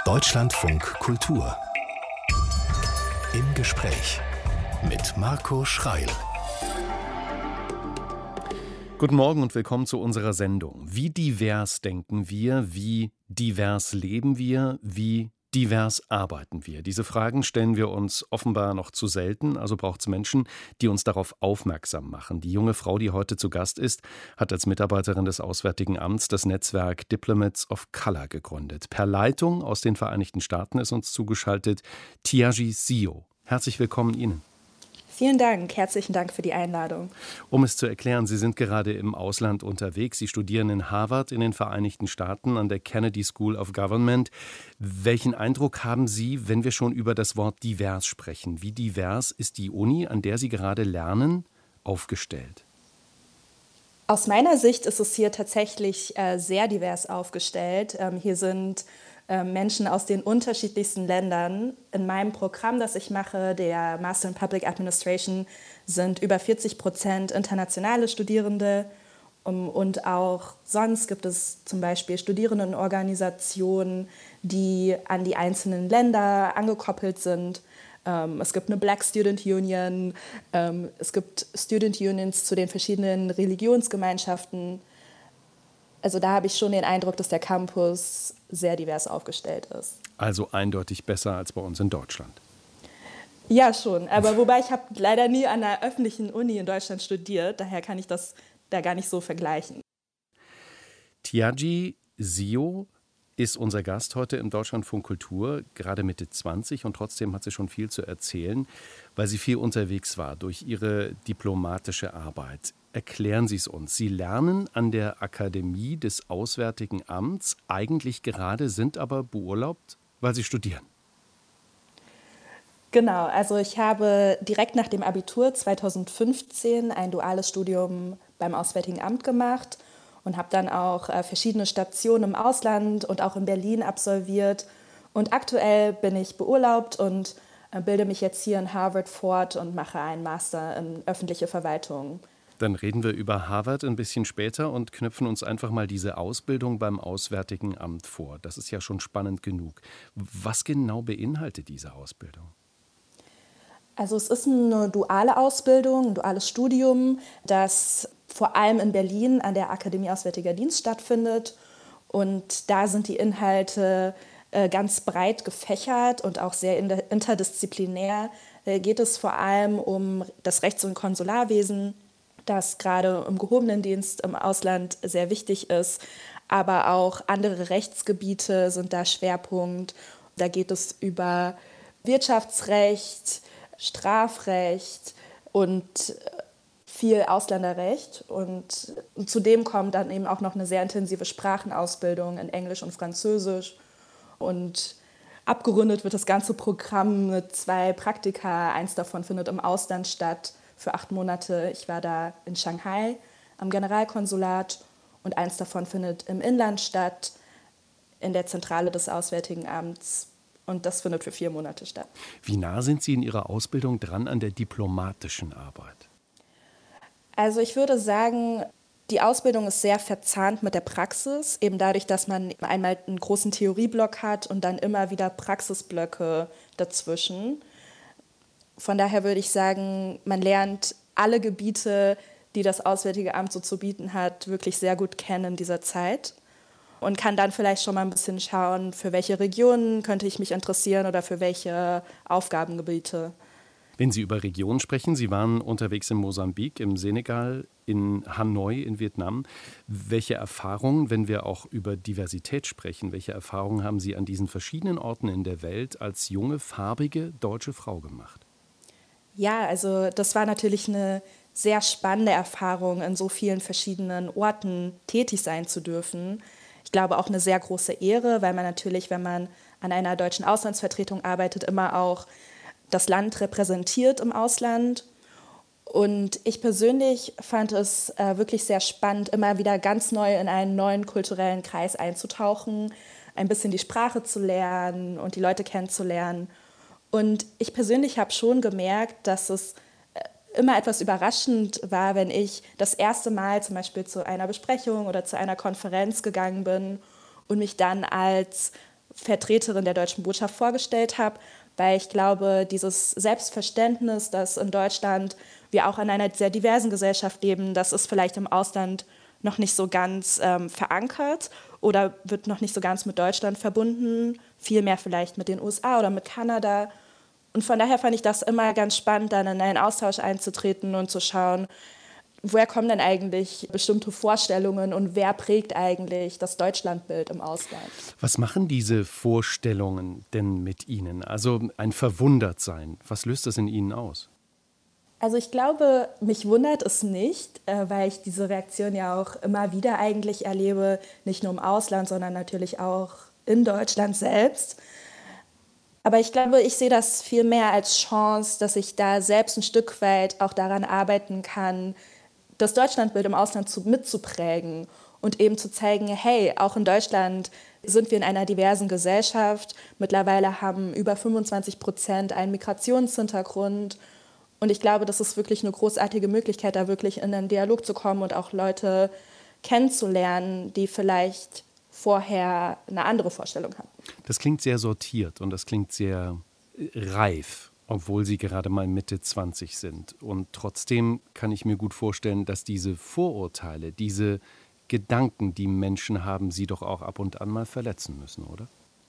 Deutschlandfunk Kultur. Im Gespräch mit Marco Schreil. Guten Morgen und willkommen zu unserer Sendung. Wie divers denken wir? Wie divers leben wir? Wie divers arbeiten wir? Diese Fragen stellen wir uns offenbar noch zu selten, also braucht es Menschen, die uns darauf aufmerksam machen. Die junge Frau, die heute zu Gast ist, hat als Mitarbeiterin des Auswärtigen Amts das Netzwerk Diplomats of Color gegründet. Per Leitung aus den Vereinigten Staaten ist uns zugeschaltet Tiaji Sio. Herzlich willkommen Ihnen. Vielen Dank, herzlichen Dank für die Einladung. Um es zu erklären, Sie sind gerade im Ausland unterwegs. Sie studieren in Harvard in den Vereinigten Staaten an der Kennedy School of Government. Welchen Eindruck haben Sie, wenn wir schon über das Wort divers sprechen? Wie divers ist die Uni, an der Sie gerade lernen, aufgestellt? Aus meiner Sicht ist es hier tatsächlich sehr divers aufgestellt. Hier sind Menschen aus den unterschiedlichsten Ländern. In meinem Programm, das ich mache, der Master in Public Administration, sind über 40% internationale Studierende. Und auch sonst gibt es zum Beispiel Studierendenorganisationen, die an die einzelnen Länder angekoppelt sind. Es gibt eine Black Student Union, es gibt Student Unions zu den verschiedenen Religionsgemeinschaften. Also da habe ich schon den Eindruck, dass der Campus sehr divers aufgestellt ist. Also eindeutig besser als bei uns in Deutschland. Ja, schon. Aber wobei ich habe leider nie an einer öffentlichen Uni in Deutschland studiert. Daher kann ich das da gar nicht so vergleichen. Tiaji Sio ist unser Gast heute im Deutschlandfunk Kultur, gerade Mitte 20 und trotzdem hat sie schon viel zu erzählen, weil sie viel unterwegs war durch ihre diplomatische Arbeit. Erklären Sie es uns. Sie lernen an der Akademie des Auswärtigen Amts eigentlich gerade, sind aber beurlaubt, weil Sie studieren. Genau, also ich habe direkt nach dem Abitur 2015 ein duales Studium beim Auswärtigen Amt gemacht und habe dann auch verschiedene Stationen im Ausland und auch in Berlin absolviert. Und aktuell bin ich beurlaubt und bilde mich jetzt hier in Harvard fort und mache einen Master in öffentliche Verwaltung. Dann reden wir über Harvard ein bisschen später und knüpfen uns einfach mal diese Ausbildung beim Auswärtigen Amt vor. Das ist ja schon spannend genug. Was genau beinhaltet diese Ausbildung? Also es ist eine duale Ausbildung, ein duales Studium, das vor allem in Berlin an der Akademie Auswärtiger Dienst stattfindet. Und da sind die Inhalte ganz breit gefächert und auch sehr interdisziplinär. Geht es vor allem um das Rechts- und Konsularwesen, das gerade im gehobenen Dienst im Ausland sehr wichtig ist. Aber auch andere Rechtsgebiete sind da Schwerpunkt. Da geht es über Wirtschaftsrecht, Strafrecht und viel Ausländerrecht. Und zudem kommt dann eben auch noch eine sehr intensive Sprachenausbildung in Englisch und Französisch. Und abgerundet wird das ganze Programm mit 2 Praktika. Eins davon findet im Ausland statt für 8 Monate. Ich war da in Shanghai am Generalkonsulat und eins davon findet im Inland statt, in der Zentrale des Auswärtigen Amts. Und das findet für 4 Monate statt. Wie nah sind Sie in Ihrer Ausbildung dran an der diplomatischen Arbeit? Also ich würde sagen, die Ausbildung ist sehr verzahnt mit der Praxis, eben dadurch, dass man einmal einen großen Theorieblock hat und dann immer wieder Praxisblöcke dazwischen. Von daher würde ich sagen, man lernt alle Gebiete, die das Auswärtige Amt so zu bieten hat, wirklich sehr gut kennen in dieser Zeit. Und kann dann vielleicht schon mal ein bisschen schauen, für welche Regionen könnte ich mich interessieren oder für welche Aufgabengebiete. Wenn Sie über Regionen sprechen, Sie waren unterwegs in Mosambik, im Senegal, in Hanoi in Vietnam. Welche Erfahrungen, wenn wir auch über Diversität sprechen, welche Erfahrungen haben Sie an diesen verschiedenen Orten in der Welt als junge, farbige deutsche Frau gemacht? Ja, also das war natürlich eine sehr spannende Erfahrung, in so vielen verschiedenen Orten tätig sein zu dürfen. Ich glaube auch eine sehr große Ehre, weil man natürlich, wenn man an einer deutschen Auslandsvertretung arbeitet, immer auch das Land repräsentiert im Ausland. Und ich persönlich fand es wirklich sehr spannend, immer wieder ganz neu in einen neuen kulturellen Kreis einzutauchen, ein bisschen die Sprache zu lernen und die Leute kennenzulernen. Und ich persönlich habe schon gemerkt, dass es immer etwas überraschend war, wenn ich das erste Mal zum Beispiel zu einer Besprechung oder zu einer Konferenz gegangen bin und mich dann als Vertreterin der Deutschen Botschaft vorgestellt habe, weil ich glaube, dieses Selbstverständnis, dass in Deutschland wir auch in einer sehr diversen Gesellschaft leben, das ist vielleicht im Ausland noch nicht so ganz verankert oder wird noch nicht so ganz mit Deutschland verbunden, vielmehr vielleicht mit den USA oder mit Kanada. Und von daher fand ich das immer ganz spannend, dann in einen Austausch einzutreten und zu schauen, woher kommen denn eigentlich bestimmte Vorstellungen und wer prägt eigentlich das Deutschlandbild im Ausland? Was machen diese Vorstellungen denn mit Ihnen? Also ein Verwundertsein, was löst das in Ihnen aus? Also ich glaube, mich wundert es nicht, weil ich diese Reaktion ja auch immer wieder eigentlich erlebe, nicht nur im Ausland, sondern natürlich auch in Deutschland selbst. Aber ich glaube, ich sehe das viel mehr als Chance, dass ich da selbst ein Stück weit auch daran arbeiten kann, das Deutschlandbild im Ausland mitzuprägen und eben zu zeigen, hey, auch in Deutschland sind wir in einer diversen Gesellschaft. Mittlerweile haben über 25% einen Migrationshintergrund. Und ich glaube, das ist wirklich eine großartige Möglichkeit, da wirklich in einen Dialog zu kommen und auch Leute kennenzulernen, die vielleicht vorher eine andere Vorstellung hatten. Das klingt sehr sortiert und das klingt sehr reif, obwohl Sie gerade mal Mitte 20 sind. Und trotzdem kann ich mir gut vorstellen, dass diese Vorurteile, diese Gedanken, die Menschen haben, Sie doch auch ab und an mal verletzen müssen, oder?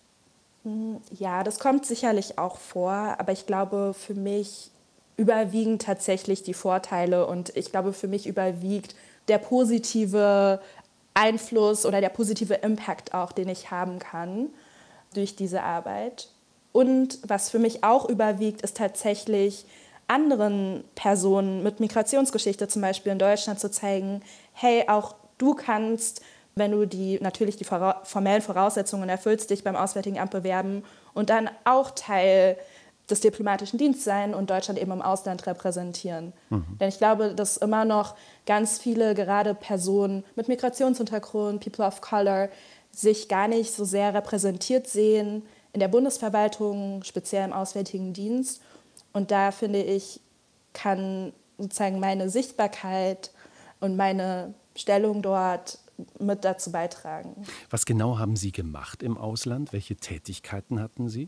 Ja, das kommt sicherlich auch vor, aber ich glaube, für mich überwiegen tatsächlich die Vorteile und ich glaube, für mich überwiegt der positive Einfluss oder der positive Impact auch, den ich haben kann durch diese Arbeit. Und was für mich auch überwiegt, ist tatsächlich anderen Personen mit Migrationsgeschichte, zum Beispiel in Deutschland, zu zeigen, hey, auch du kannst, wenn du natürlich die formellen Voraussetzungen erfüllst, dich beim Auswärtigen Amt bewerben und dann auch Teil des diplomatischen Dienstes sein und Deutschland eben im Ausland repräsentieren. Denn ich glaube, dass immer noch ganz viele, gerade Personen mit Migrationshintergrund, People of Color, sich gar nicht so sehr repräsentiert sehen in der Bundesverwaltung, speziell im Auswärtigen Dienst. Und da finde ich, kann sozusagen meine Sichtbarkeit und meine Stellung dort mit dazu beitragen. Was genau haben Sie gemacht im Ausland? Welche Tätigkeiten hatten Sie?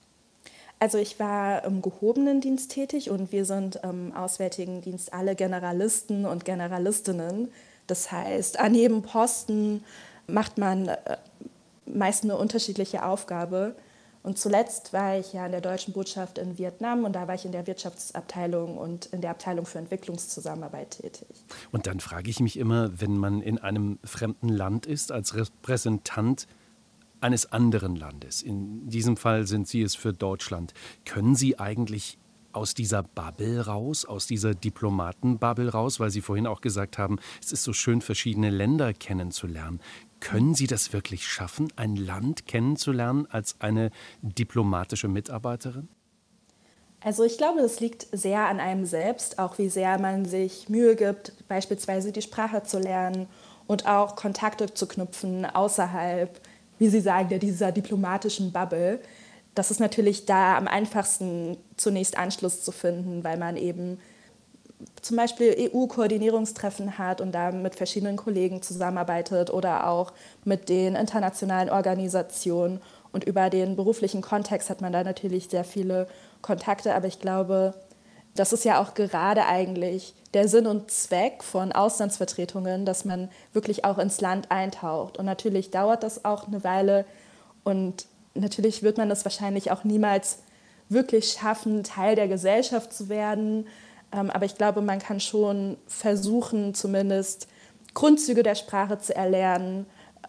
Also ich war im gehobenen Dienst tätig und wir sind im Auswärtigen Dienst alle Generalisten und Generalistinnen. Das heißt, an jedem Posten macht man meist eine unterschiedliche Aufgabe. Und zuletzt war ich ja in der Deutschen Botschaft in Vietnam und da war ich in der Wirtschaftsabteilung und in der Abteilung für Entwicklungszusammenarbeit tätig. Und dann frage ich mich immer, wenn man in einem fremden Land ist, als Repräsentant eines anderen Landes, in diesem Fall sind Sie es für Deutschland, können Sie eigentlich aus dieser Bubble raus, aus dieser Diplomatenbubble raus, weil Sie vorhin auch gesagt haben, es ist so schön, verschiedene Länder kennenzulernen. Können Sie das wirklich schaffen, ein Land kennenzulernen als eine diplomatische Mitarbeiterin? Also ich glaube, das liegt sehr an einem selbst, auch wie sehr man sich Mühe gibt, beispielsweise die Sprache zu lernen und auch Kontakte zu knüpfen außerhalb, wie Sie sagen, dieser diplomatischen Bubble. Das ist natürlich da am einfachsten zunächst Anschluss zu finden, weil man eben zum Beispiel EU-Koordinierungstreffen hat und da mit verschiedenen Kollegen zusammenarbeitet oder auch mit den internationalen Organisationen. Und über den beruflichen Kontext hat man da natürlich sehr viele Kontakte. Aber ich glaube, das ist ja auch gerade eigentlich der Sinn und Zweck von Auslandsvertretungen, dass man wirklich auch ins Land eintaucht. Und natürlich dauert das auch eine Weile und natürlich wird man es wahrscheinlich auch niemals wirklich schaffen, Teil der Gesellschaft zu werden. Aber ich glaube, man kann schon versuchen, zumindest Grundzüge der Sprache zu erlernen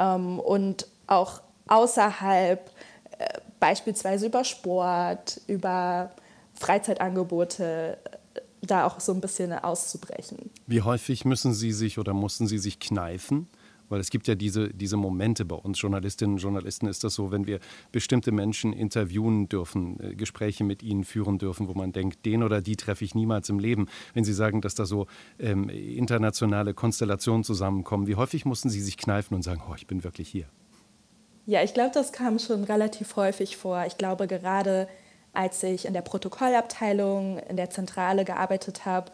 und auch außerhalb, beispielsweise über Sport, über Freizeitangebote, da auch so ein bisschen auszubrechen. Wie häufig müssen Sie sich oder mussten Sie sich kneifen? Weil es gibt ja diese Momente bei uns Journalistinnen und Journalisten, ist das so, wenn wir bestimmte Menschen interviewen dürfen, Gespräche mit ihnen führen dürfen, wo man denkt, den oder die treffe ich niemals im Leben. Wenn Sie sagen, dass da so internationale Konstellationen zusammenkommen, wie häufig mussten Sie sich kneifen und sagen, oh, ich bin wirklich hier? Ja, ich glaube, das kam schon relativ häufig vor. Ich glaube, gerade als ich in der Protokollabteilung in der Zentrale gearbeitet habe,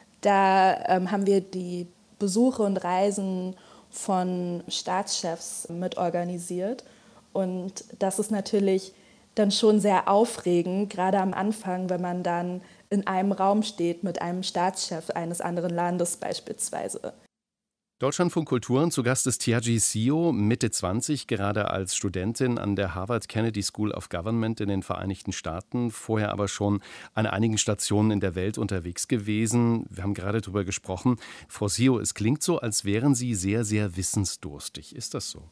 da haben wir die Besuche und Reisen von Staatschefs mitorganisiert. Und das ist natürlich dann schon sehr aufregend, gerade am Anfang, wenn man dann in einem Raum steht mit einem Staatschef eines anderen Landes beispielsweise. Deutschlandfunk Kultur, zu Gast ist Tianyi Xiu, Mitte 20, gerade als Studentin an der Harvard Kennedy School of Government in den Vereinigten Staaten, vorher aber schon an einigen Stationen in der Welt unterwegs gewesen. Wir haben gerade darüber gesprochen. Frau Xiu, es klingt so, als wären Sie sehr, sehr wissensdurstig. Ist das so?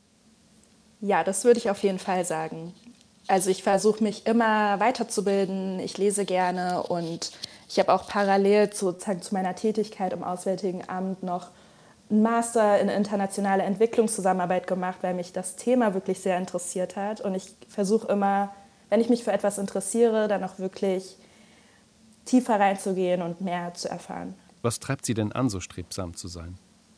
Ja, das würde ich auf jeden Fall sagen. Also ich versuche mich immer weiterzubilden, ich lese gerne und ich habe auch parallel zu meiner Tätigkeit im Auswärtigen Amt noch einen Master in internationale Entwicklungszusammenarbeit gemacht, weil mich das Thema wirklich sehr interessiert hat. Und ich versuche immer, wenn ich mich für etwas interessiere, dann auch wirklich tiefer reinzugehen und mehr zu erfahren. Was treibt Sie denn an, so strebsam zu sein?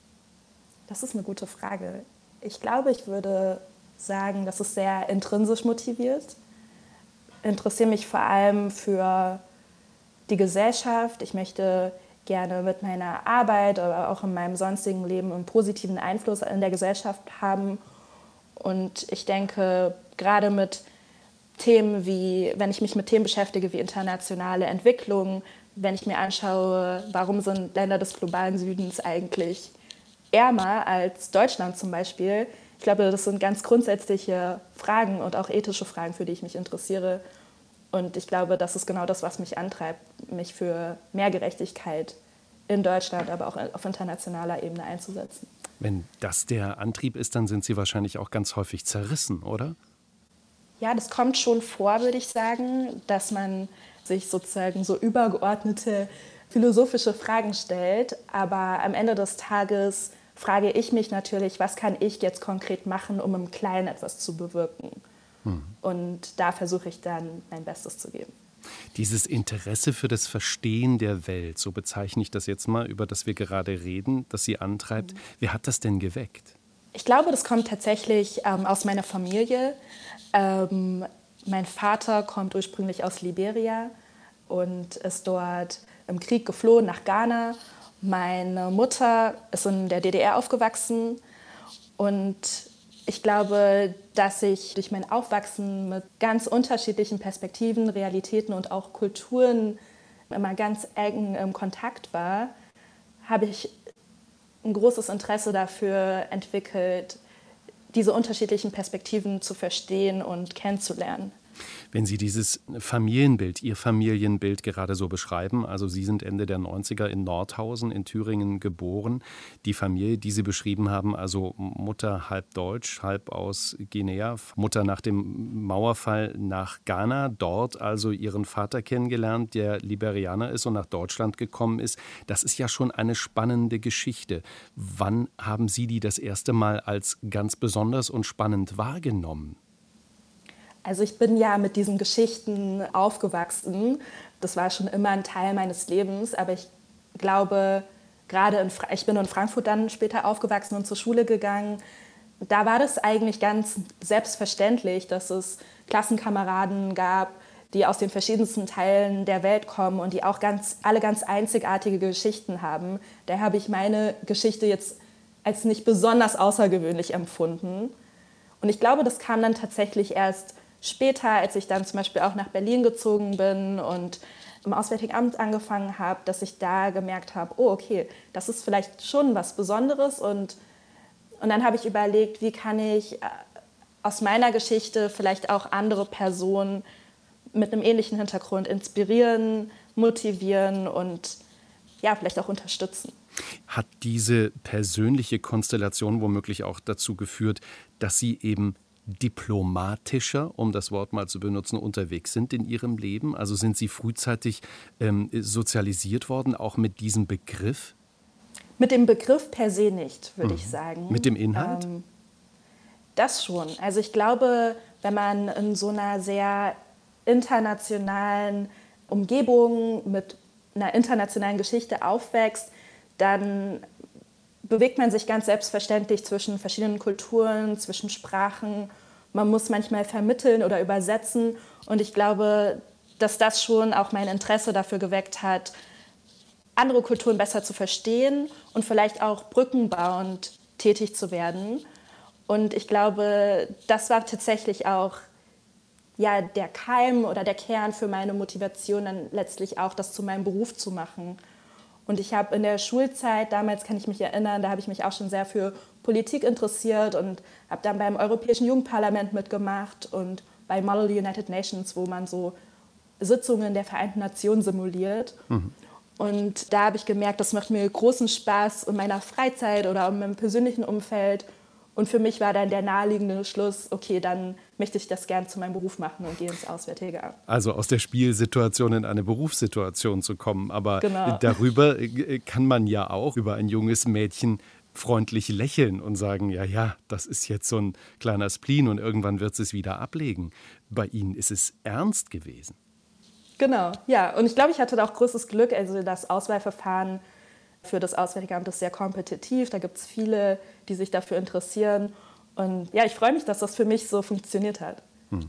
Das ist eine gute Frage. Ich glaube, ich würde sagen, das ist sehr intrinsisch motiviert. Ich interessiere mich vor allem für die Gesellschaft. Ich möchte gerne mit meiner Arbeit, aber auch in meinem sonstigen Leben einen positiven Einfluss in der Gesellschaft haben. Und ich denke, gerade mit Themen wie, wenn ich mich mit Themen beschäftige wie internationale Entwicklung, wenn ich mir anschaue, warum sind Länder des globalen Südens eigentlich ärmer als Deutschland zum Beispiel. Ich glaube, das sind ganz grundsätzliche Fragen und auch ethische Fragen, für die ich mich interessiere. Und ich glaube, das ist genau das, was mich antreibt, mich für mehr Gerechtigkeit in Deutschland, aber auch auf internationaler Ebene einzusetzen. Wenn das der Antrieb ist, dann sind Sie wahrscheinlich auch ganz häufig zerrissen, oder? Ja, das kommt schon vor, würde ich sagen, dass man sich sozusagen so übergeordnete philosophische Fragen stellt. Aber am Ende des Tages frage ich mich natürlich, was kann ich jetzt konkret machen, um im Kleinen etwas zu bewirken? Und da versuche ich dann mein Bestes zu geben. Dieses Interesse für das Verstehen der Welt, so bezeichne ich das jetzt mal, über das wir gerade reden, das Sie antreibt. Wer hat das denn geweckt? Ich glaube, das kommt tatsächlich aus meiner Familie. Mein Vater kommt ursprünglich aus Liberia und ist dort im Krieg geflohen nach Ghana. Meine Mutter ist in der DDR aufgewachsen und ich glaube, dass ich durch mein Aufwachsen mit ganz unterschiedlichen Perspektiven, Realitäten und auch Kulturen immer ganz eng im Kontakt war, habe ich ein großes Interesse dafür entwickelt, diese unterschiedlichen Perspektiven zu verstehen und kennenzulernen. Wenn Sie dieses Familienbild, Ihr Familienbild gerade so beschreiben, also Sie sind Ende der 90er in Nordhausen in Thüringen geboren. Die Familie, die Sie beschrieben haben, also Mutter halb deutsch, halb aus Guinea, Mutter nach dem Mauerfall nach Ghana, dort also Ihren Vater kennengelernt, der Liberianer ist und nach Deutschland gekommen ist. Das ist ja schon eine spannende Geschichte. Wann haben Sie die das erste Mal als ganz besonders und spannend wahrgenommen? Also ich bin ja mit diesen Geschichten aufgewachsen. Das war schon immer ein Teil meines Lebens. Aber ich glaube, ich bin in Frankfurt dann später aufgewachsen und zur Schule gegangen. Da war das eigentlich ganz selbstverständlich, dass es Klassenkameraden gab, die aus den verschiedensten Teilen der Welt kommen und die auch alle ganz einzigartige Geschichten haben. Daher habe ich meine Geschichte jetzt als nicht besonders außergewöhnlich empfunden. Und ich glaube, das kam dann tatsächlich erst später, als ich dann zum Beispiel auch nach Berlin gezogen bin und im Auswärtigen Amt angefangen habe, dass ich da gemerkt habe, oh okay, das ist vielleicht schon was Besonderes. Und dann habe ich überlegt, wie kann ich aus meiner Geschichte vielleicht auch andere Personen mit einem ähnlichen Hintergrund inspirieren, motivieren und ja, vielleicht auch unterstützen. Hat diese persönliche Konstellation womöglich auch dazu geführt, dass Sie eben diplomatischer, um das Wort mal zu benutzen, unterwegs sind in Ihrem Leben? Also sind Sie frühzeitig sozialisiert worden, auch mit diesem Begriff? Mit dem Begriff per se nicht, würde ich sagen. Mit dem Inhalt? Das schon. Also ich glaube, wenn man in so einer sehr internationalen Umgebung mit einer internationalen Geschichte aufwächst, dann bewegt man sich ganz selbstverständlich zwischen verschiedenen Kulturen, zwischen Sprachen. Man muss manchmal vermitteln oder übersetzen. Und ich glaube, dass das schon auch mein Interesse dafür geweckt hat, andere Kulturen besser zu verstehen und vielleicht auch brückenbauend tätig zu werden. Und ich glaube, das war tatsächlich auch ja, der Keim oder der Kern für meine Motivation, dann letztlich auch das zu meinem Beruf zu machen. Und ich habe in der Schulzeit, damals kann ich mich erinnern, da habe ich mich auch schon sehr für Politik interessiert und habe dann beim Europäischen Jugendparlament mitgemacht und bei Model United Nations, wo man so Sitzungen der Vereinten Nationen simuliert. Und da habe ich gemerkt, das macht mir großen Spaß in meiner Freizeit oder in meinem persönlichen Umfeld. Und für mich war dann der naheliegende Schluss, okay, dann möchte ich das gern zu meinem Beruf machen und gehe ins Auswärtige Amt. Also aus der Spielsituation in eine Berufssituation zu kommen. Aber Genau. darüber kann man ja auch über ein junges Mädchen freundlich lächeln und sagen, ja, ja, das ist jetzt so ein kleiner Spleen und irgendwann wird es wieder ablegen. Bei Ihnen ist es ernst gewesen. Genau, ja. Und ich glaube, ich hatte da auch großes Glück. Also das Auswahlverfahren für das Auswärtige Amt ist sehr kompetitiv. Da gibt es viele, die sich dafür interessieren. Und ja, ich freue mich, dass das für mich so funktioniert hat.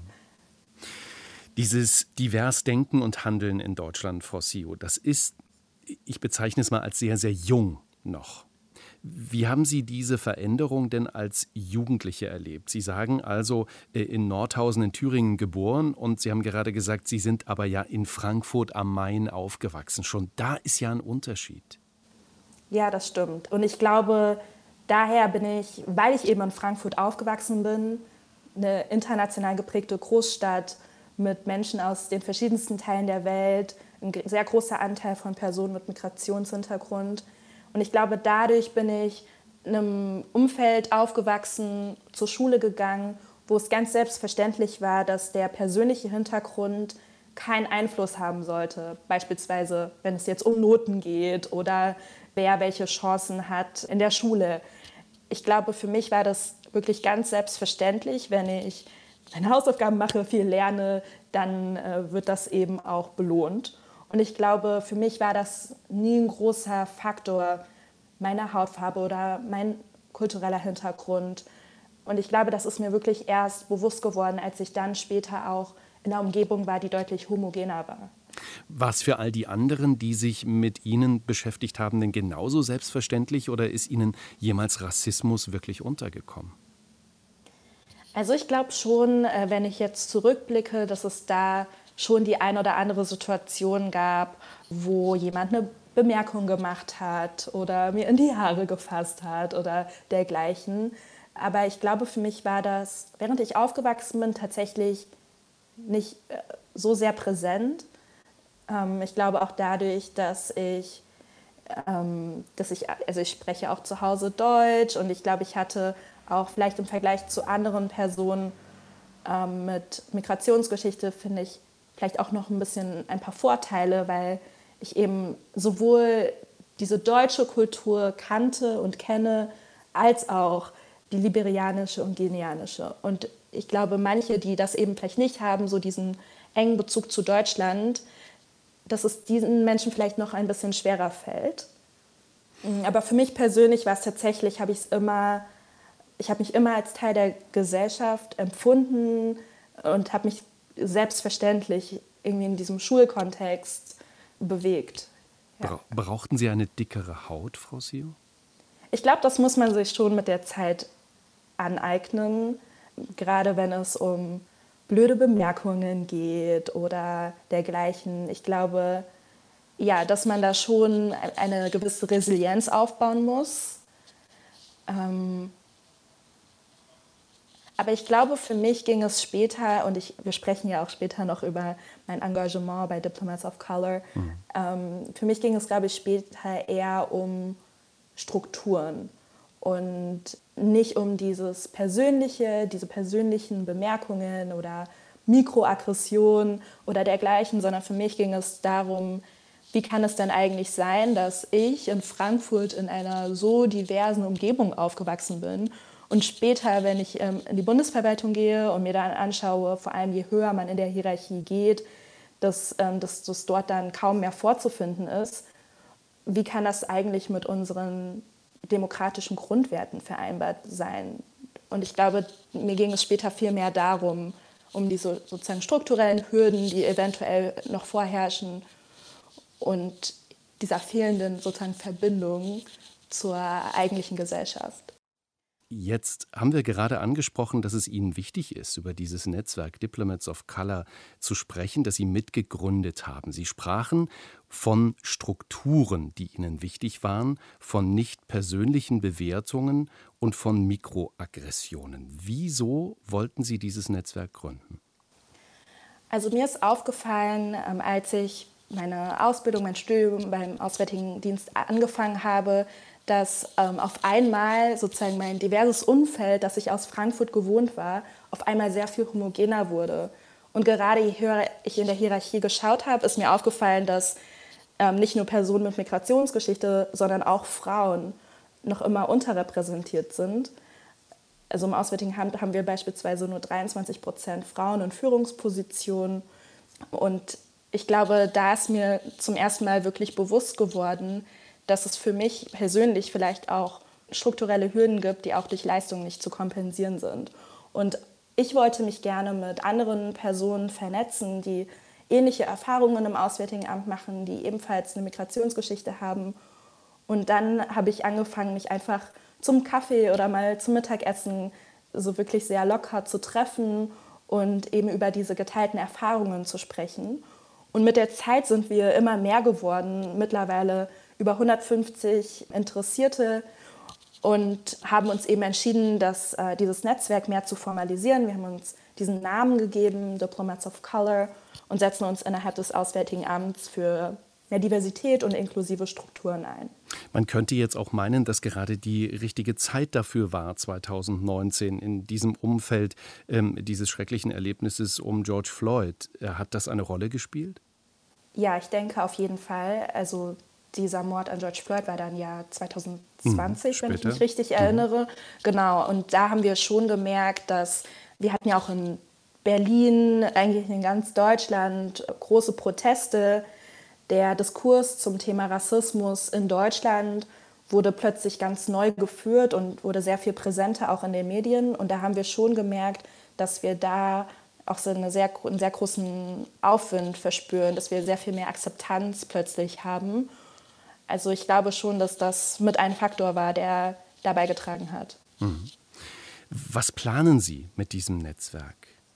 Dieses divers Denken und Handeln in Deutschland, Frau Sio, das ist, ich bezeichne es mal als sehr, sehr jung noch. Wie haben Sie diese Veränderung denn als Jugendliche erlebt? Sie sagen also, in Nordhausen in Thüringen geboren und Sie haben gerade gesagt, Sie sind aber ja in Frankfurt am Main aufgewachsen. Schon da ist ja ein Unterschied. Ja, das stimmt. Und ich glaube, daher bin ich, weil ich eben in Frankfurt aufgewachsen bin, eine international geprägte Großstadt mit Menschen aus den verschiedensten Teilen der Welt, ein sehr großer Anteil von Personen mit Migrationshintergrund. Und ich glaube, dadurch bin ich in einem Umfeld aufgewachsen, zur Schule gegangen, wo es ganz selbstverständlich war, dass der persönliche Hintergrund keinen Einfluss haben sollte. Beispielsweise, wenn es jetzt um Noten geht oder wer welche Chancen hat in der Schule. Ich glaube, für mich war das wirklich ganz selbstverständlich, wenn ich meine Hausaufgaben mache, viel lerne, dann wird das eben auch belohnt. Und ich glaube, für mich war das nie ein großer Faktor, meine Hautfarbe oder mein kultureller Hintergrund. Und ich glaube, das ist mir wirklich erst bewusst geworden, als ich dann später auch in einer Umgebung war, die deutlich homogener war. War es für all die anderen, die sich mit Ihnen beschäftigt haben, denn genauso selbstverständlich oder ist Ihnen jemals Rassismus wirklich untergekommen? Also ich glaube schon, wenn ich jetzt zurückblicke, dass es da schon die ein oder andere Situation gab, wo jemand eine Bemerkung gemacht hat oder mir in die Haare gefasst hat oder dergleichen. Aber ich glaube, für mich war das, während ich aufgewachsen bin, tatsächlich nicht so sehr präsent. Ich glaube auch dadurch, also ich spreche auch zu Hause Deutsch und ich glaube, ich hatte auch vielleicht im Vergleich zu anderen Personen mit Migrationsgeschichte, finde ich, vielleicht auch noch ein paar Vorteile, weil ich eben sowohl diese deutsche Kultur kannte und kenne, als auch die liberianische und guineanische. Und ich glaube, manche, die das eben vielleicht nicht haben, so diesen engen Bezug zu Deutschland, dass es diesen Menschen vielleicht noch ein bisschen schwerer fällt. Aber für mich persönlich war es tatsächlich, ich habe mich immer als Teil der Gesellschaft empfunden und habe mich selbstverständlich irgendwie in diesem Schulkontext bewegt. Ja. Brauchten Sie eine dickere Haut, Frau Sio? Ich glaube, das muss man sich schon mit der Zeit aneignen, gerade wenn es um blöde Bemerkungen geht oder dergleichen. Ich glaube, ja, dass man da schon eine gewisse Resilienz aufbauen muss. Aber ich glaube, für mich ging es später, und wir sprechen ja auch später noch über mein Engagement bei Diplomats of Color, für mich ging es, glaube ich, später eher um Strukturen und nicht um diese persönlichen Bemerkungen oder Mikroaggressionen oder dergleichen, sondern für mich ging es darum, wie kann es denn eigentlich sein, dass ich in Frankfurt in einer so diversen Umgebung aufgewachsen bin und später, wenn ich in die Bundesverwaltung gehe und mir dann anschaue, vor allem je höher man in der Hierarchie geht, dass das dort dann kaum mehr vorzufinden ist, wie kann das eigentlich mit unseren demokratischen Grundwerten vereinbart sein? Und ich glaube, mir ging es später viel mehr darum, um diese sozusagen strukturellen Hürden, die eventuell noch vorherrschen und dieser fehlenden sozusagen Verbindung zur eigentlichen Gesellschaft. Jetzt haben wir gerade angesprochen, dass es Ihnen wichtig ist, über dieses Netzwerk Diplomats of Color zu sprechen, das Sie mitgegründet haben. Sie sprachen von Strukturen, die Ihnen wichtig waren, von nicht persönlichen Bewertungen und von Mikroaggressionen. Wieso wollten Sie dieses Netzwerk gründen? Also mir ist aufgefallen, als ich meine Ausbildung, mein Studium beim Auswärtigen Dienst angefangen habe, dass auf einmal sozusagen mein diverses Umfeld, das ich aus Frankfurt gewohnt war, auf einmal sehr viel homogener wurde. Und gerade je höher ich in der Hierarchie geschaut habe, ist mir aufgefallen, dass nicht nur Personen mit Migrationsgeschichte, sondern auch Frauen noch immer unterrepräsentiert sind. Also im Auswärtigen Amt haben wir beispielsweise nur 23% Frauen in Führungspositionen. Und ich glaube, da ist mir zum ersten Mal wirklich bewusst geworden, dass es für mich persönlich vielleicht auch strukturelle Hürden gibt, die auch durch Leistungen nicht zu kompensieren sind. Und ich wollte mich gerne mit anderen Personen vernetzen, die ähnliche Erfahrungen im Auswärtigen Amt machen, die ebenfalls eine Migrationsgeschichte haben. Und dann habe ich angefangen, mich einfach zum Kaffee oder mal zum Mittagessen so wirklich sehr locker zu treffen und eben über diese geteilten Erfahrungen zu sprechen. Und mit der Zeit sind wir immer mehr geworden, mittlerweile über 150 Interessierte, und haben uns eben entschieden, dieses Netzwerk mehr zu formalisieren. Wir haben uns diesen Namen gegeben, Diplomats of Color, und setzen uns innerhalb des Auswärtigen Amts für mehr Diversität und inklusive Strukturen ein. Man könnte jetzt auch meinen, dass gerade die richtige Zeit dafür war, 2019, in diesem Umfeld dieses schrecklichen Erlebnisses um George Floyd. Hat das eine Rolle gespielt? Ja, ich denke auf jeden Fall. Also dieser Mord an George Floyd war dann ja 2020, wenn ich mich richtig erinnere. Genau, und da haben wir schon gemerkt, dass wir hatten ja auch in Berlin, eigentlich in ganz Deutschland, große Proteste. Der Diskurs zum Thema Rassismus in Deutschland wurde plötzlich ganz neu geführt und wurde sehr viel präsenter auch in den Medien. Und da haben wir schon gemerkt, dass wir da auch so einen sehr großen Aufwind verspüren, dass wir sehr viel mehr Akzeptanz plötzlich haben. Also ich glaube schon, dass das mit ein Faktor war, der dabei getragen hat. Was planen Sie mit diesem Netzwerk?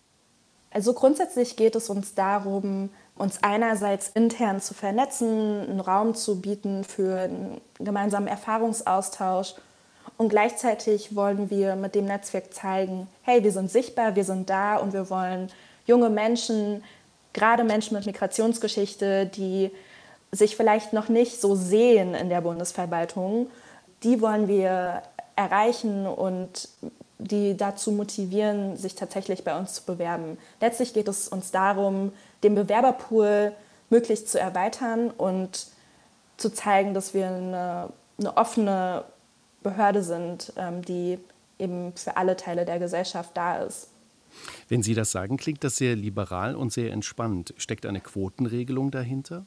Also grundsätzlich geht es uns darum, uns einerseits intern zu vernetzen, einen Raum zu bieten für einen gemeinsamen Erfahrungsaustausch. Und gleichzeitig wollen wir mit dem Netzwerk zeigen, hey, wir sind sichtbar, wir sind da, und wir wollen junge Menschen, gerade Menschen mit Migrationsgeschichte, die sich vielleicht noch nicht so sehen in der Bundesverwaltung, die wollen wir erreichen und die dazu motivieren, sich tatsächlich bei uns zu bewerben. Letztlich geht es uns darum, den Bewerberpool möglichst zu erweitern und zu zeigen, dass wir eine offene Behörde sind, die eben für alle Teile der Gesellschaft da ist. Wenn Sie das sagen, klingt das sehr liberal und sehr entspannt. Steckt eine Quotenregelung dahinter?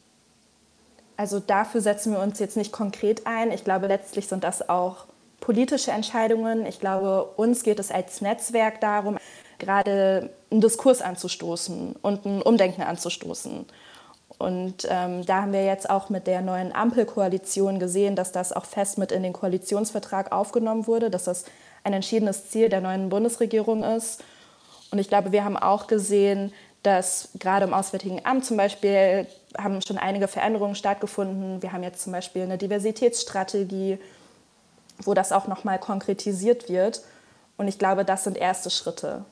Also dafür setzen wir uns jetzt nicht konkret ein. Ich glaube, letztlich sind das auch politische Entscheidungen. Ich glaube, uns geht es als Netzwerk darum, gerade einen Diskurs anzustoßen und ein Umdenken anzustoßen. Und da haben wir jetzt auch mit der neuen Ampelkoalition gesehen, dass das auch fest mit in den Koalitionsvertrag aufgenommen wurde, dass das ein entschiedenes Ziel der neuen Bundesregierung ist. Und ich glaube, wir haben auch gesehen, dass gerade im Auswärtigen Amt zum Beispiel haben schon einige Veränderungen stattgefunden. Wir haben jetzt zum Beispiel eine Diversitätsstrategie, wo das auch noch mal konkretisiert wird. Und ich glaube, das sind erste Schritte.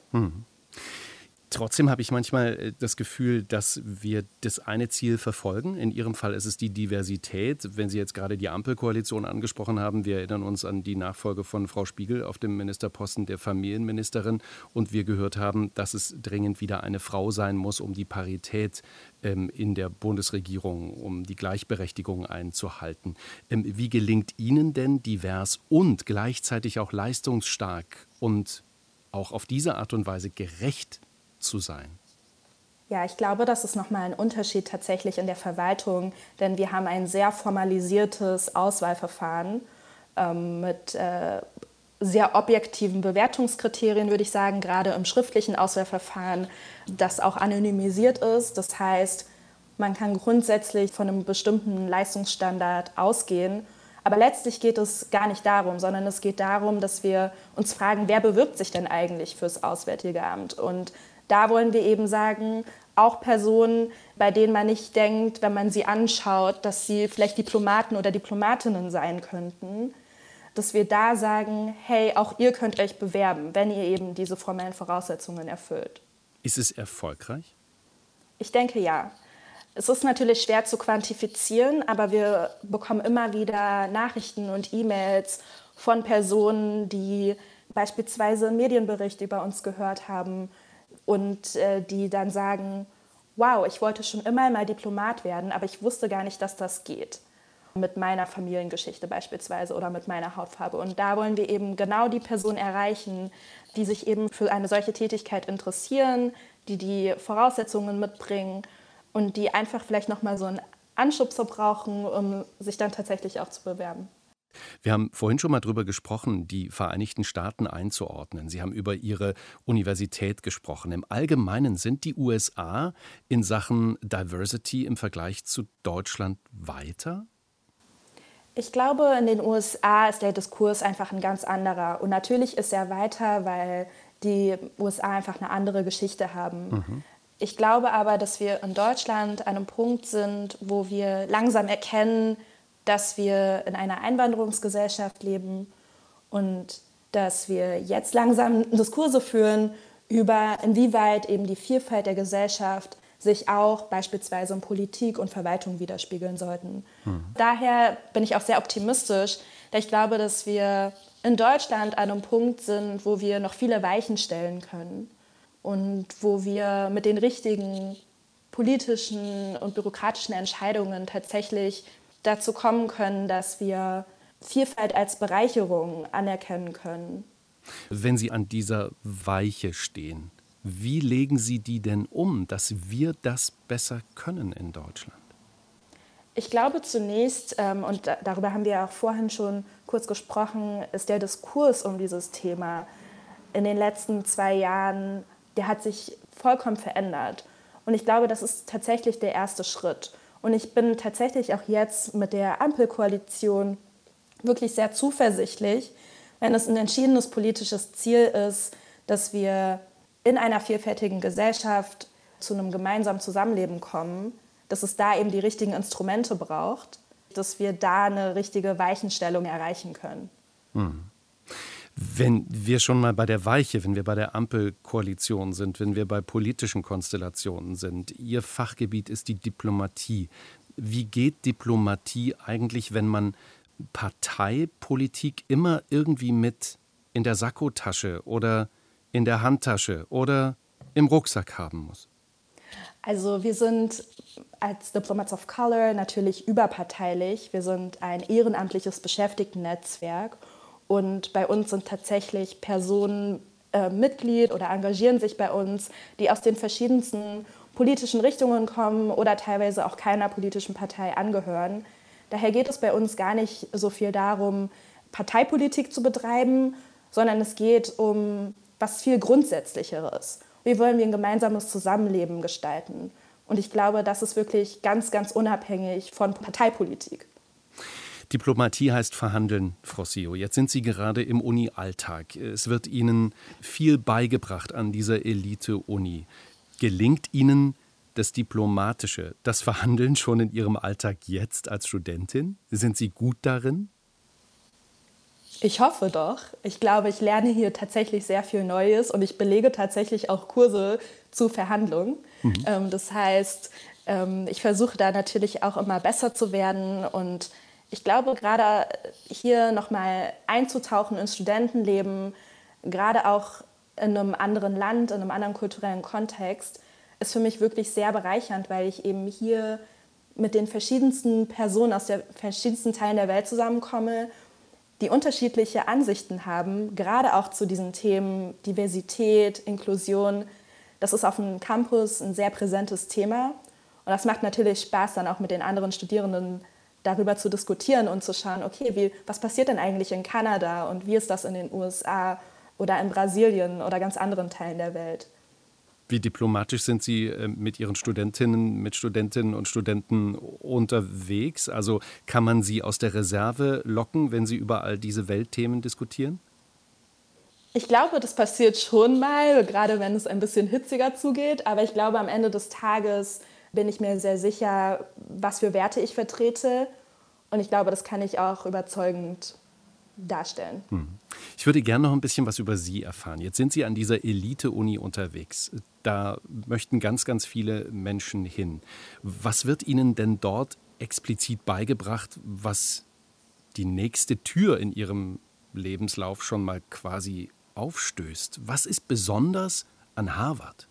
Trotzdem habe ich manchmal das Gefühl, dass wir das eine Ziel verfolgen. In Ihrem Fall ist es die Diversität. Wenn Sie jetzt gerade die Ampelkoalition angesprochen haben, wir erinnern uns an die Nachfolge von Frau Spiegel auf dem Ministerposten der Familienministerin. Und wir gehört haben, dass es dringend wieder eine Frau sein muss, um die Parität in der Bundesregierung, um die Gleichberechtigung einzuhalten. Wie gelingt Ihnen denn divers und gleichzeitig auch leistungsstark und auch auf diese Art und Weise gerecht zu sein? Ja, ich glaube, das ist nochmal ein Unterschied tatsächlich in der Verwaltung, denn wir haben ein sehr formalisiertes Auswahlverfahren mit sehr objektiven Bewertungskriterien, würde ich sagen, gerade im schriftlichen Auswahlverfahren, das auch anonymisiert ist. Das heißt, man kann grundsätzlich von einem bestimmten Leistungsstandard ausgehen, Aber letztlich geht es gar nicht darum, sondern es geht darum, dass wir uns fragen, wer bewirbt sich denn eigentlich fürs Auswärtige Amt? Und da wollen wir eben sagen, auch Personen, bei denen man nicht denkt, wenn man sie anschaut, dass sie vielleicht Diplomaten oder Diplomatinnen sein könnten, dass wir da sagen, hey, auch ihr könnt euch bewerben, wenn ihr eben diese formellen Voraussetzungen erfüllt. Ist es erfolgreich? Ich denke ja. Es ist natürlich schwer zu quantifizieren, aber wir bekommen immer wieder Nachrichten und E-Mails von Personen, die beispielsweise einen Medienbericht über uns gehört haben und die dann sagen, wow, ich wollte schon immer mal Diplomat werden, aber ich wusste gar nicht, dass das geht. Mit meiner Familiengeschichte beispielsweise oder mit meiner Hautfarbe. Und da wollen wir eben genau die Personen erreichen, die sich eben für eine solche Tätigkeit interessieren, die die Voraussetzungen mitbringen und die einfach vielleicht nochmal so einen Anschubser brauchen, um sich dann tatsächlich auch zu bewerben. Wir haben vorhin schon mal darüber gesprochen, die Vereinigten Staaten einzuordnen. Sie haben über Ihre Universität gesprochen. Im Allgemeinen sind die USA in Sachen Diversity im Vergleich zu Deutschland weiter? Ich glaube, in den USA ist der Diskurs einfach ein ganz anderer. Und natürlich ist er weiter, weil die USA einfach eine andere Geschichte haben. Ich glaube aber, dass wir in Deutschland an einem Punkt sind, wo wir langsam erkennen, dass wir in einer Einwanderungsgesellschaft leben und dass wir jetzt langsam Diskurse führen über inwieweit eben die Vielfalt der Gesellschaft sich auch beispielsweise in Politik und Verwaltung widerspiegeln sollten. Daher bin ich auch sehr optimistisch, da ich glaube, dass wir in Deutschland an einem Punkt sind, wo wir noch viele Weichen stellen können und wo wir mit den richtigen politischen und bürokratischen Entscheidungen tatsächlich dazu kommen können, dass wir Vielfalt als Bereicherung anerkennen können. Wenn Sie an dieser Weiche stehen, wie legen Sie die denn um, dass wir das besser können in Deutschland? Ich glaube zunächst, und darüber haben wir ja auch vorhin schon kurz gesprochen, ist der Diskurs um dieses Thema in den letzten 2 Jahren, der hat sich vollkommen verändert. Und ich glaube, das ist tatsächlich der erste Schritt. Und ich bin tatsächlich auch jetzt mit der Ampelkoalition wirklich sehr zuversichtlich, wenn es ein entschiedenes politisches Ziel ist, dass wir in einer vielfältigen Gesellschaft zu einem gemeinsamen Zusammenleben kommen, dass es da eben die richtigen Instrumente braucht, dass wir da eine richtige Weichenstellung erreichen können. Wenn wir schon mal bei der Weiche, wenn wir bei der Ampelkoalition sind, wenn wir bei politischen Konstellationen sind, Ihr Fachgebiet ist die Diplomatie. Wie geht Diplomatie eigentlich, wenn man Parteipolitik immer irgendwie mit in der Sakkotasche oder in der Handtasche oder im Rucksack haben muss? Also wir sind als Diplomats of Color natürlich überparteilich. Wir sind ein ehrenamtliches Beschäftigtennetzwerk und bei uns sind tatsächlich Personen Mitglied oder engagieren sich bei uns, die aus den verschiedensten politischen Richtungen kommen oder teilweise auch keiner politischen Partei angehören. Daher geht es bei uns gar nicht so viel darum, Parteipolitik zu betreiben, sondern es geht um was viel Grundsätzlicheres. Wie wollen wir ein gemeinsames Zusammenleben gestalten? Und ich glaube, das ist wirklich ganz, ganz unabhängig von Parteipolitik. Diplomatie heißt verhandeln, Frau Sio. Jetzt sind Sie gerade im Uni-Alltag. Es wird Ihnen viel beigebracht an dieser Elite-Uni. Gelingt Ihnen das Diplomatische, das Verhandeln schon in Ihrem Alltag jetzt als Studentin? Sind Sie gut darin? Ich hoffe doch. Ich glaube, ich lerne hier tatsächlich sehr viel Neues und ich belege tatsächlich auch Kurse zu Verhandlungen. Das heißt, ich versuche da natürlich auch immer besser zu werden und ich glaube, gerade hier nochmal einzutauchen ins Studentenleben, gerade auch in einem anderen Land, in einem anderen kulturellen Kontext, ist für mich wirklich sehr bereichernd, weil ich eben hier mit den verschiedensten Personen aus den verschiedensten Teilen der Welt zusammenkomme, die unterschiedliche Ansichten haben, gerade auch zu diesen Themen Diversität, Inklusion. Das ist auf dem Campus ein sehr präsentes Thema und das macht natürlich Spaß, dann auch mit den anderen Studierenden darüber zu diskutieren und zu schauen, okay, was passiert denn eigentlich in Kanada und wie ist das in den USA oder in Brasilien oder ganz anderen Teilen der Welt. Wie diplomatisch sind Sie mit Ihren Studentinnen und Studenten unterwegs? Also kann man sie aus der Reserve locken, wenn Sie über all diese Weltthemen diskutieren? Ich glaube, das passiert schon mal, gerade wenn es ein bisschen hitziger zugeht. Aber ich glaube, am Ende des Tages bin ich mir sehr sicher, was für Werte ich vertrete. Und ich glaube, das kann ich auch überzeugend darstellen. Ich würde gerne noch ein bisschen was über Sie erfahren. Jetzt sind Sie an dieser Elite-Uni unterwegs. Da möchten ganz, ganz viele Menschen hin. Was wird Ihnen denn dort explizit beigebracht, was die nächste Tür in Ihrem Lebenslauf schon mal quasi aufstößt? Was ist besonders an Harvard?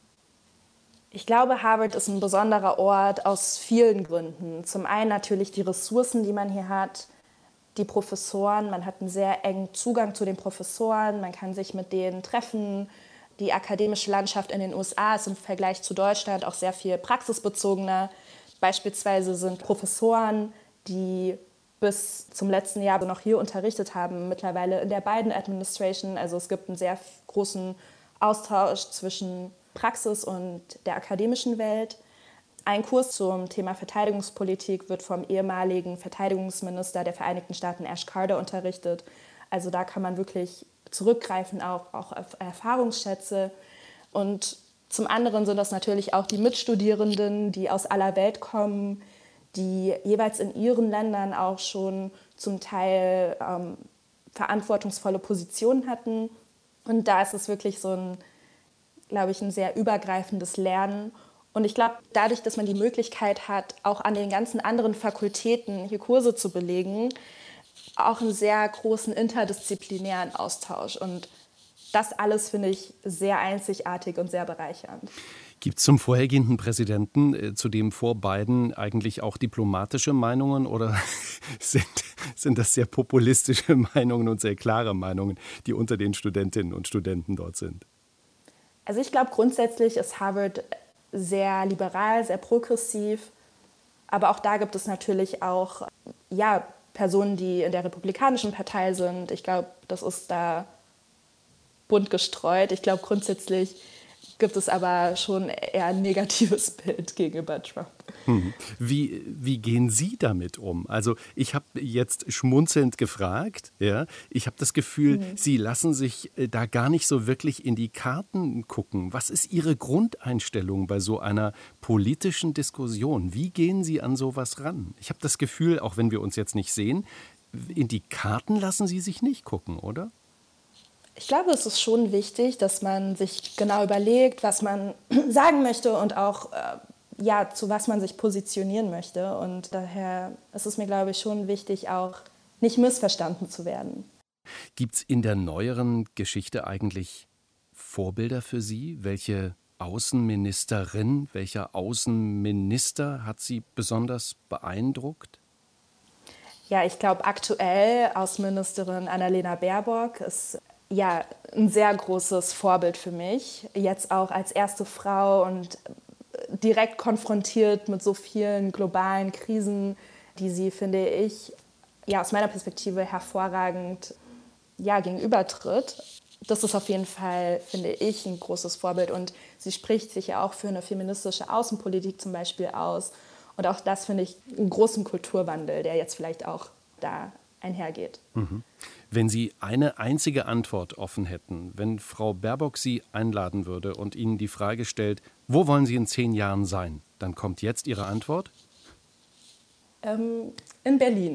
Ich glaube, Harvard ist ein besonderer Ort aus vielen Gründen. Zum einen natürlich die Ressourcen, die man hier hat, die Professoren. Man hat einen sehr engen Zugang zu den Professoren, man kann sich mit denen treffen. Die akademische Landschaft in den USA ist im Vergleich zu Deutschland auch sehr viel praxisbezogener. Beispielsweise sind Professoren, die bis zum letzten Jahr noch hier unterrichtet haben, mittlerweile in der Biden-Administration. Also es gibt einen sehr großen Austausch zwischen Praxis und der akademischen Welt. Ein Kurs zum Thema Verteidigungspolitik wird vom ehemaligen Verteidigungsminister der Vereinigten Staaten Ash Carter unterrichtet. Also da kann man wirklich zurückgreifen auch auf Erfahrungsschätze. Und zum anderen sind das natürlich auch die Mitstudierenden, die aus aller Welt kommen, die jeweils in ihren Ländern auch schon zum Teil verantwortungsvolle Positionen hatten. Und da ist es wirklich so ein, glaube ich, ein sehr übergreifendes Lernen. Und ich glaube, dadurch, dass man die Möglichkeit hat, auch an den ganzen anderen Fakultäten hier Kurse zu belegen, auch einen sehr großen interdisziplinären Austausch. Und das alles finde ich sehr einzigartig und sehr bereichernd. Gibt es zum vorhergehenden Präsidenten, zu dem vor Biden, eigentlich auch diplomatische Meinungen oder sind das sehr populistische Meinungen und sehr klare Meinungen, die unter den Studentinnen und Studenten dort sind? Also ich glaube, grundsätzlich ist Harvard sehr liberal, sehr progressiv. Aber auch da gibt es natürlich auch Personen, die in der Republikanischen Partei sind. Ich glaube, das ist da bunt gestreut. Ich glaube, grundsätzlich gibt es aber schon eher ein negatives Bild gegenüber Trump. Wie gehen Sie damit um? Also ich habe jetzt schmunzelnd gefragt, ja, ich habe das Gefühl, Sie lassen sich da gar nicht so wirklich in die Karten gucken. Was ist Ihre Grundeinstellung bei so einer politischen Diskussion? Wie gehen Sie an sowas ran? Ich habe das Gefühl, auch wenn wir uns jetzt nicht sehen, in die Karten lassen Sie sich nicht gucken, oder? Ich glaube, es ist schon wichtig, dass man sich genau überlegt, was man sagen möchte und auch zu was man sich positionieren möchte. Und daher ist es mir, glaube ich, schon wichtig, auch nicht missverstanden zu werden. Gibt es in der neueren Geschichte eigentlich Vorbilder für Sie? Welche Außenministerin, welcher Außenminister hat Sie besonders beeindruckt? Ja, ich glaube, aktuell Außenministerin Annalena Baerbock ist ein sehr großes Vorbild für mich. Jetzt auch als erste Frau und direkt konfrontiert mit so vielen globalen Krisen, die sie, finde ich, aus meiner Perspektive hervorragend gegenübertritt. Das ist auf jeden Fall, finde ich, ein großes Vorbild. Und sie spricht sich ja auch für eine feministische Außenpolitik zum Beispiel aus. Und auch das finde ich einen großen Kulturwandel, der jetzt vielleicht auch da einhergeht. Wenn Sie eine einzige Antwort offen hätten, wenn Frau Baerbock Sie einladen würde und Ihnen die Frage stellt, wo wollen Sie in 10 Jahren sein, dann kommt jetzt Ihre Antwort? In Berlin.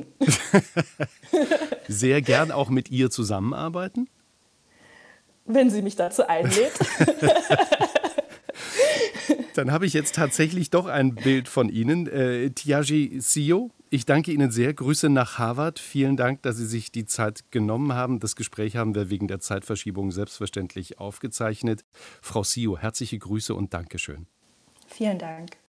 Sehr gern auch mit ihr zusammenarbeiten? Wenn sie mich dazu einlädt. Dann habe ich jetzt tatsächlich doch ein Bild von Ihnen. Tiaji Sio, ich danke Ihnen sehr. Grüße nach Harvard. Vielen Dank, dass Sie sich die Zeit genommen haben. Das Gespräch haben wir wegen der Zeitverschiebung selbstverständlich aufgezeichnet. Frau Sio, herzliche Grüße und Dankeschön. Vielen Dank.